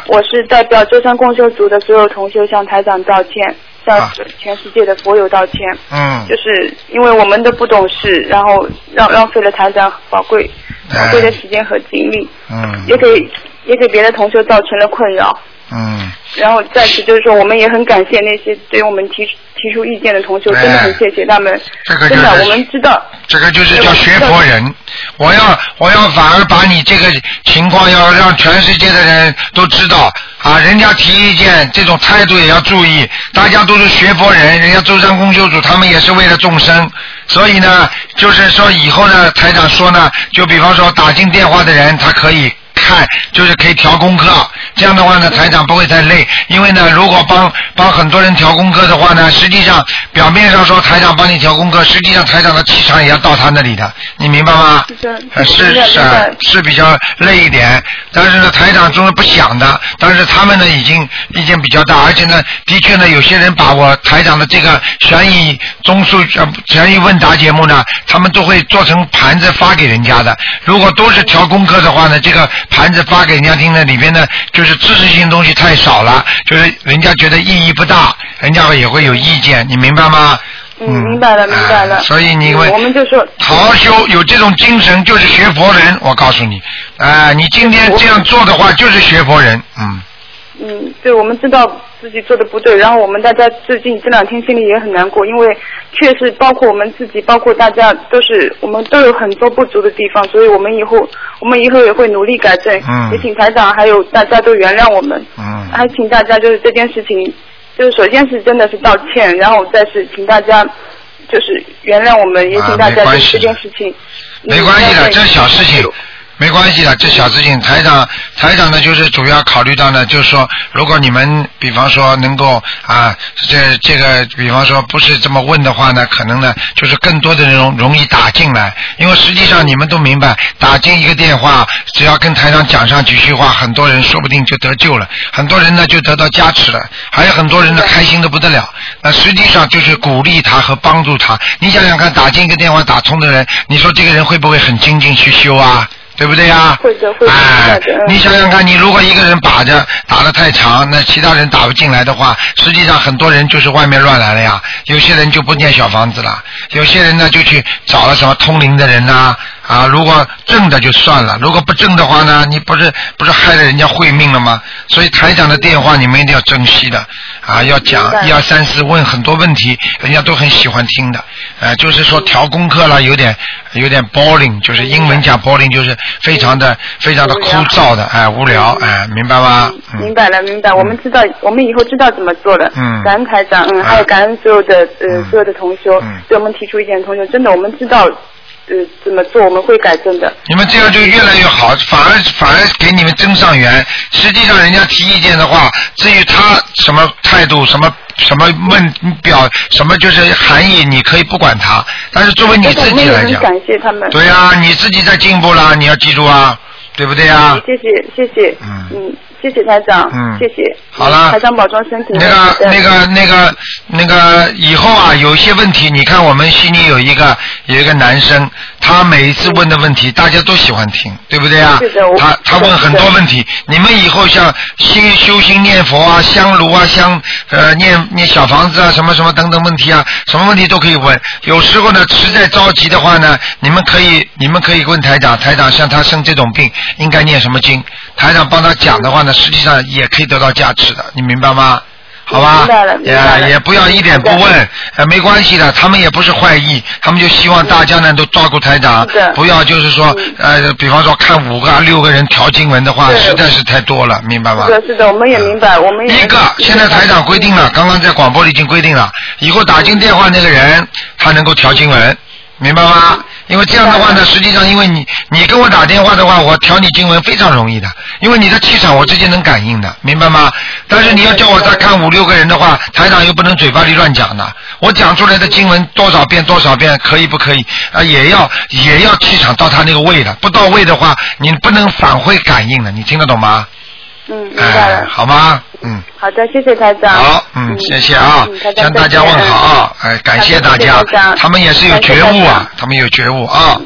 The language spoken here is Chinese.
我是代表舟山共修组的所有同修向台长道歉，向全世界的佛友道歉。就是因为我们的不懂事，然后浪费了台长宝贵的时间和精力，也给别的同修造成了困扰。然后再次就是说，我们也很感谢那些对我们提出意见的同修，真的很谢谢他们。真的，我们知道。这个就是叫学佛人。我要反而把你这个情况要让全世界的人都知道啊！人家提意见这种态度也要注意，大家都是学佛人，人家舟山共修组他们也是为了众生，所以呢，就是说以后呢，台长说呢，就比方说打进电话的人，他可以。看，就是可以调功课，这样的话呢，台长不会太累。因为呢，如果帮很多人调功课的话呢，实际上表面上说台长帮你调功课，实际上台长的气场也要到他那里的，你明白吗？是比较累一点，但是呢，台长总是不想的。但是他们呢，已经意见比较大，而且呢，的确呢，有些人把我台长的这个悬疑问答节目呢，他们都会做成盘子发给人家的。如果都是调功课的话呢，这个盘子发给人家听的里边呢，就是知识性东西太少了，就是人家觉得意义不大，人家也会有意见，你明白吗？明白了。所以我们就说好好修，有这种精神就是学佛人。我告诉你，你今天这样做的话，就是学佛人。对，我们知道自己做的不对，然后大家最近这2天心里也很难过，因为确实包括我们自己，包括大家我们都有很多不足的地方，所以我们以后也会努力改正。也请台长还有大家都原谅我们。还请大家就是这件事情，就是首先是真的是道歉，然后再是请大家就是原谅我们，也请大家就是这件事情。没关系的，这小事情。没关系的，这小事情，台长呢，就是主要考虑到呢，就是说，如果你们比方说能够这个，比方说不是这么问的话呢，可能呢，就是更多的人容易打进来，因为实际上你们都明白，打进一个电话，只要跟台长讲上几句话，很多人说不定就得救了，很多人呢就得到加持了，还有很多人呢开心的不得了。那实际上就是鼓励他和帮助他。你想想看，打进一个电话打通的人，你说这个人会不会很精进去修啊？对不对呀？会的。你想想看，你如果一个人打得太长，那其他人打不进来的话，实际上很多人就是外面乱来了呀。有些人就不建小房子了，有些人呢就去找了什么通灵的人呐。如果正的就算了，如果不正的话呢，你不是害了人家会命了吗？所以台长的电话你们一定要珍惜的要讲1、2、3、4，问很多问题，人家都很喜欢听的。就是说调功课了，有点 boring， 就是英文讲 boring， 就是非常的枯燥的，无聊，明白吗？明白了。我们知道，我们以后知道怎么做了。感恩台长，还有感恩所有的同修，对我们提出意见的同修，真的我们知道。怎么做我们会改正的。你们这样就越来越好，反而给你们增上缘。实际上人家提意见的话，至于他什么态度，什么表，什么就是含义，你可以不管他。但是作为你自己来讲，感谢他们。对啊，你自己在进步了，你要记住啊，对不对啊？谢谢。谢谢台长，谢谢。好了，台长保重身体。那个以后啊，有一些问题，你看我们悉尼有一个男生，他每一次问的问题，大家都喜欢听，对不对啊？是的。他问很多问题，你们以后像修心念佛啊、香炉啊、念小房子啊、什么什么等等问题啊，什么问题都可以问。有时候呢，实在着急的话呢，你们可以问台长像他生这种病，应该念什么经？台长帮他讲的话呢，实际上也可以得到加持的，你明白吗？好吧，明白了。也不要一点不问，没关系的，他们也不是坏意，他们就希望大家呢都照顾台长，不要就是说比方说看5个、6个人调经文的话，实在是太多了，明白吗？是的，我们也明白，我们也一个现在台长规定了，刚刚在广播里已经规定了，以后打进电话那个人他能够调经文，明白吗？因为这样的话呢，实际上因为你跟我打电话的话，我调你经文非常容易的，因为你的气场我直接能感应的，明白吗？但是你要叫我再看5、6个人的话，台长又不能嘴巴里乱讲的，我讲出来的经文多少遍可以不可以也要气场到他那个位的，不到位的话你不能反馈感应的，你听得懂吗？明白了。好吗？好的，谢谢台长。好，谢谢啊，向大家问好啊，感谢大家，他们也是有觉悟啊，他们有觉悟啊。